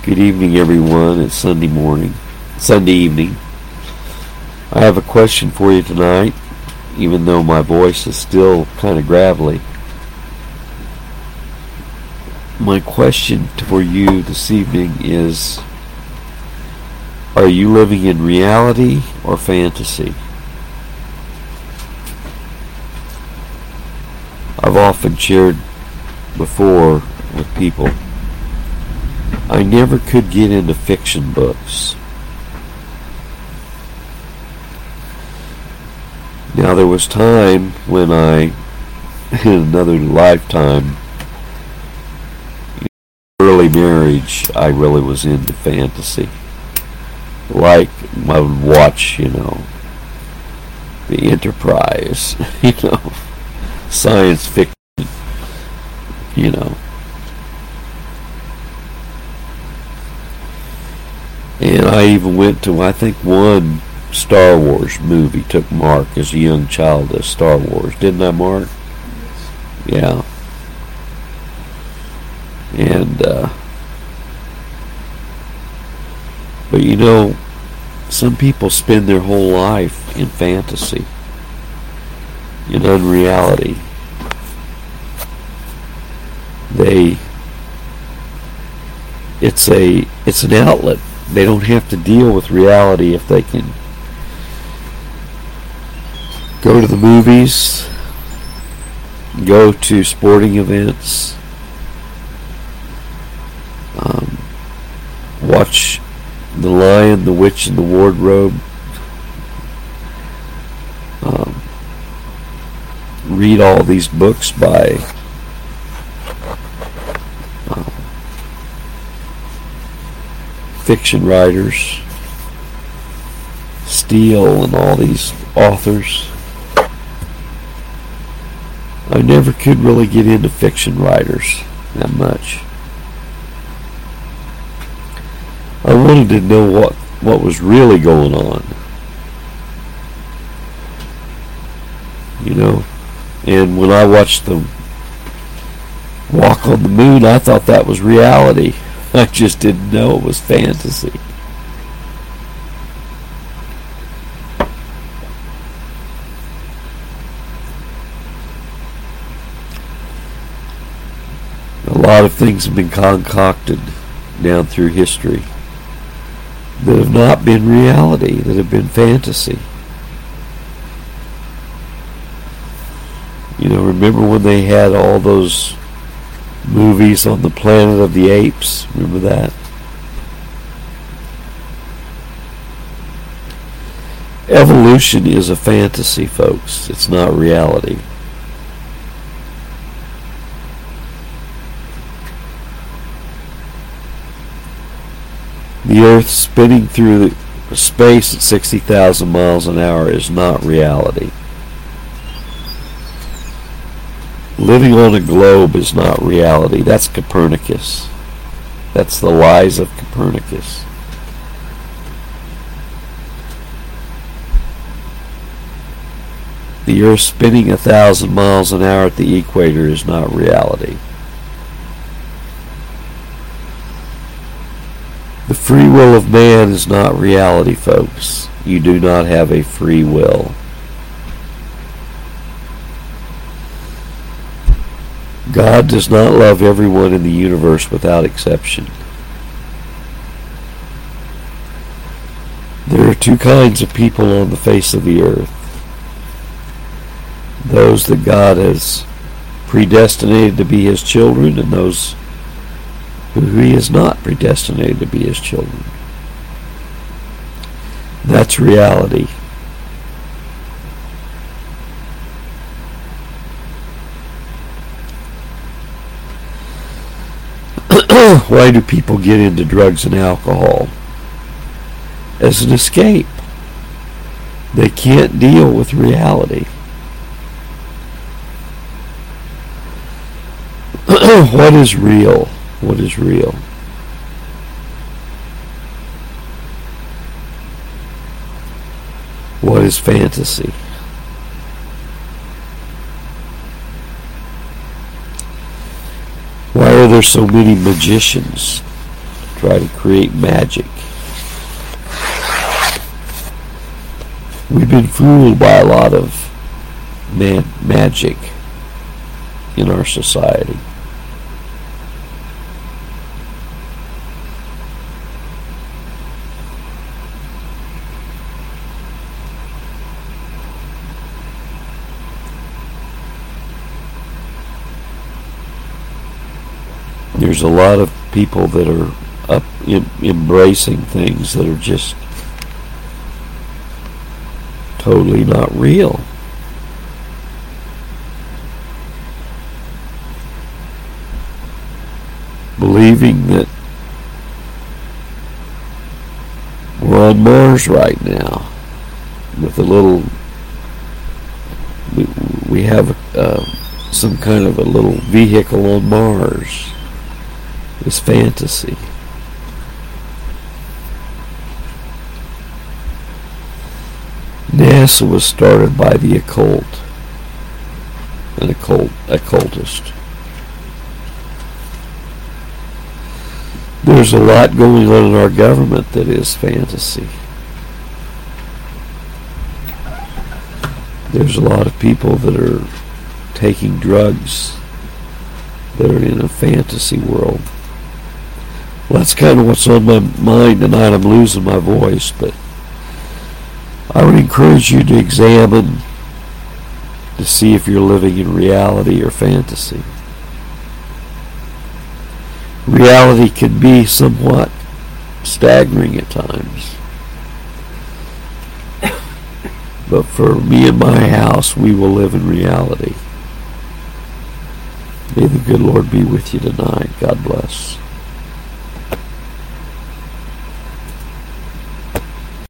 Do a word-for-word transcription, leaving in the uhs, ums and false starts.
Good evening, everyone. It's Sunday morning, Sunday evening. I have a question for you tonight, even though my voice is still kind of gravelly. My question for you this evening is, are you living in reality or fantasy? I've often shared before with people, I never could get into fiction books. Now there was time when I, in another lifetime, early marriage, I really was into fantasy. Like I would watch, you know, the Enterprise, you know, science fiction, you know. And I even went to, I think, one Star Wars movie, took Mark as a young child to Star Wars. Didn't I, Mark? Yeah. And, uh, but you know, some people spend their whole life in fantasy, in unreality. They, it's a, it's an outlet. They don't have to deal with reality if they can go to the movies, go to sporting events, um, watch The Lion, the Witch, and the Wardrobe, um, read all these books by um, fiction writers, Steele and all these authors. I never could really get into fiction writers that much. I wanted to know what, what was really going on. You know, and when I watched them walk on the moon, I thought that was reality. I just didn't know it was fantasy. A lot of things have been concocted down through history that have not been reality, that have been fantasy. You know, remember when they had all those movies on the Planet of the Apes? Remember that? Evolution is a fantasy, folks. It's not reality. The Earth spinning through the space at sixty thousand miles an hour is not reality. Living on a globe is not reality. That's Copernicus. That's the lies of Copernicus. The Earth spinning a thousand miles an hour at the equator is not reality. The free will of man is not reality, folks. You do not have a free will. God does not love everyone in the universe without exception. There are two kinds of people on the face of the earth. Those that God has predestinated to be His children, and those who He has not predestinated to be His children. That's reality. Why do people get into drugs and alcohol? As an escape. They can't deal with reality. What is real? What is real? What is fantasy? Why are there so many magicians try to create magic. We've been fooled by a lot of man magic in our society. There's a lot of people that are up in, embracing things that are just totally not real. Believing that we're on Mars right now with a little, we, we have uh, some kind of a little vehicle on Mars. Is fantasy. NASA was started by the occult, an occult occultist. There's a lot going on in our government that is fantasy. There's a lot of people that are taking drugs that are in a fantasy world. Well, that's kind of what's on my mind tonight. I'm losing my voice, but I would encourage you to examine to see if you're living in reality or fantasy. Reality can be somewhat staggering at times. But for me and my house, we will live in reality. May the good Lord be with you tonight. God bless.